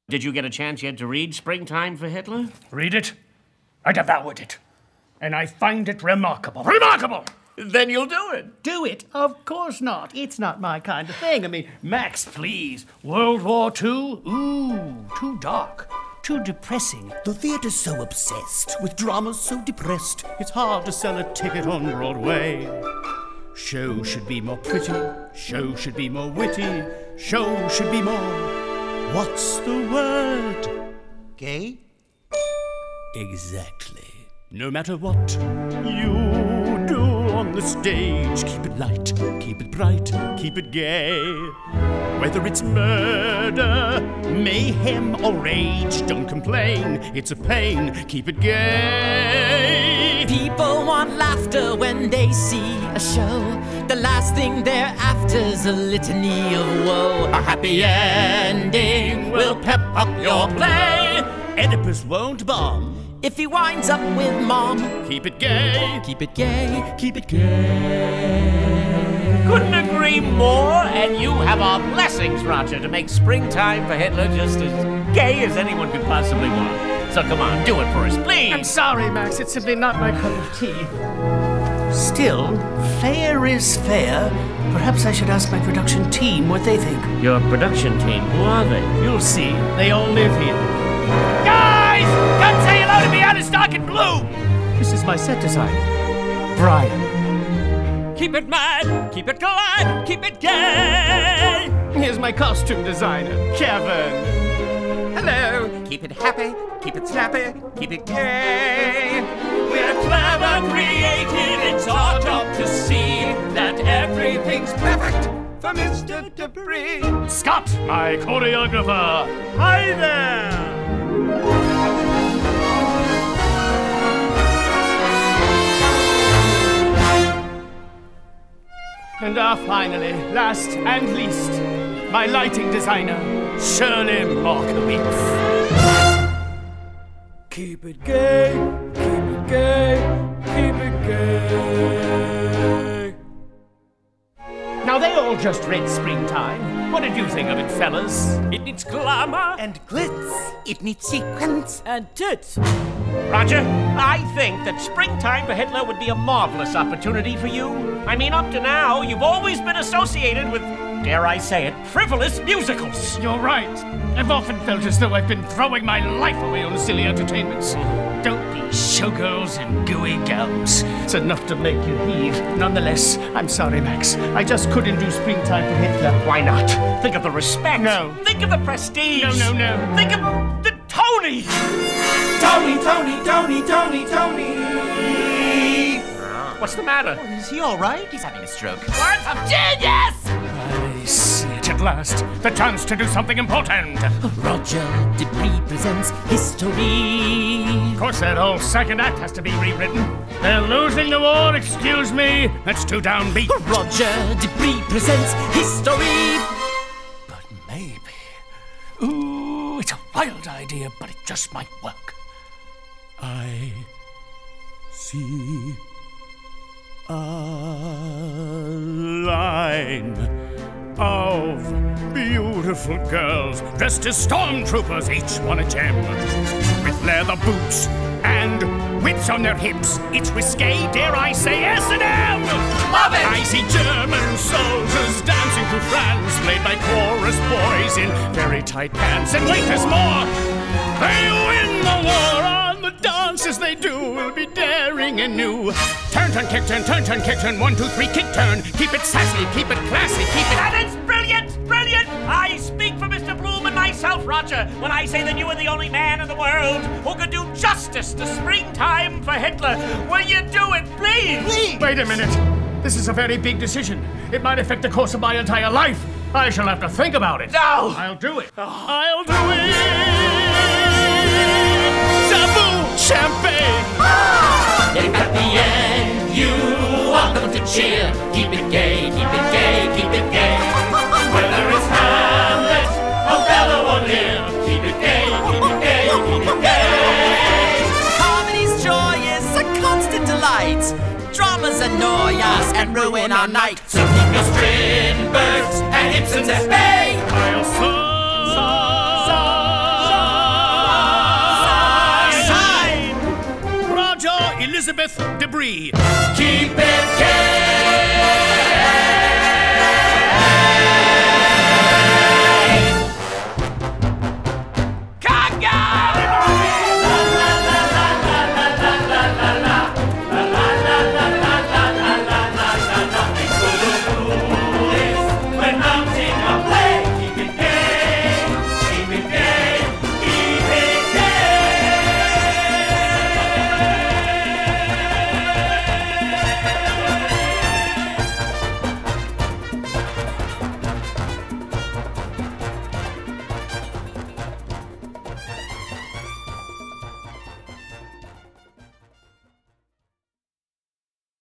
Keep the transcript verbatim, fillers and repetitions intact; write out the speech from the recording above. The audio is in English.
Did you get a chance yet to read Springtime for Hitler? Read it? I devoured it. And I find it remarkable. Remarkable! Then you'll do it. Do it? Of course not. It's not my kind of thing. I mean, Max, please. World War Two? Ooh, too dark. Too depressing. The theater's so obsessed with drama so depressed, it's hard to sell a ticket on Broadway. Show should be more pretty. Show should be more witty. Show should be more... What's the word? Gay? Exactly. No matter what you do on the stage, keep it light, keep it bright, keep it gay. Whether it's murder, mayhem, or rage, don't complain, it's a pain, keep it gay. People want laughter when they see a show. The last thing they're after's a litany of woe. A happy ending will pep up your play. Oedipus won't bomb if he winds up with mom. Keep it gay, keep it gay, keep it gay. Couldn't agree more, and you have our blessings, Roger, to make Springtime for Hitler just as gay as anyone could possibly want. So come on, do it for us, please. I'm sorry, Max. It's simply not my cup of tea. Still, fair is fair. Perhaps I should ask my production team what they think. Your production team? Who are they? You'll see. They all live here. Guys! Come say hello to me out of stock and blue! This is my set design. Brian. Keep it mad, keep it glad, keep it gay. Here's my costume designer, Kevin. Hello. Keep it happy, keep it snappy, keep it gay. We're clever, creative, it's our job to see that everything's perfect for Mister Debris. Scott, my choreographer. Hi there! And ah, finally, last and least, my lighting designer, Shirley Markowitz. Keep it gay, keep it gay, keep it gay. Now, they all just read Springtime. What did you think of it, fellas? It needs glamour And glitz. It needs sequins. and tits. Roger, I think that Springtime for Hitler would be a marvelous opportunity for you. I mean, up to now, you've always been associated with, dare I say it, frivolous musicals. You're right. I've often felt as though I've been throwing my life away on silly entertainments. Dopey showgirls and gooey gowns. It's enough to make you heave. Nonetheless, I'm sorry, Max. I just couldn't do Springtime for Hitler. Why not? Think of the respect. No. Think of the prestige. No, no, no. Think of the Tony. Tony, Tony, Tony, Tony, Tony. What's the matter? Is he all right? He's having a stroke. What? A genius! I see it at last. The chance to do something important. Roger Debris presents history. Of course, that whole second act has to be rewritten. They're losing the war, excuse me. That's too downbeat. Roger Debris presents history. But maybe. Ooh, it's a wild idea, but it just might work. I see a line of beautiful girls dressed as stormtroopers, each one a gem, with leather boots and whips on their hips. It's risque, dare I say, S and M. Love it! I see German soldiers dancing through France, played by chorus boys in very tight pants. And wait, there's more! They win the war on the dances they do will be daring and new. Turn, turn, kick, turn, turn, turn, kick, turn, one, two, three, kick, turn. Keep it sassy, keep it classy, keep it... And it's brilliant! Brilliant! I speak for Mister Bloom and myself, Roger, when I say that you are the only man in the world who could do justice to Springtime for Hitler. Will you do it, please? Please. Wait a minute. This is a very big decision. It might affect the course of my entire life. I shall have to think about it. No! I'll do it. I'll do it. Zaboo! Champagne! If at the end you want them to cheer, keep it gay, keep it gay, keep it gay. Whether it's Hamlet, Othello, or Lear, keep it gay, keep it gay, keep it gay. Comedy's joy is a constant delight. Dramas annoy us and ruin our night. So keep your Strindbergs and Ibsens at bay. I'll Elizabeth Debris. Keep it gay.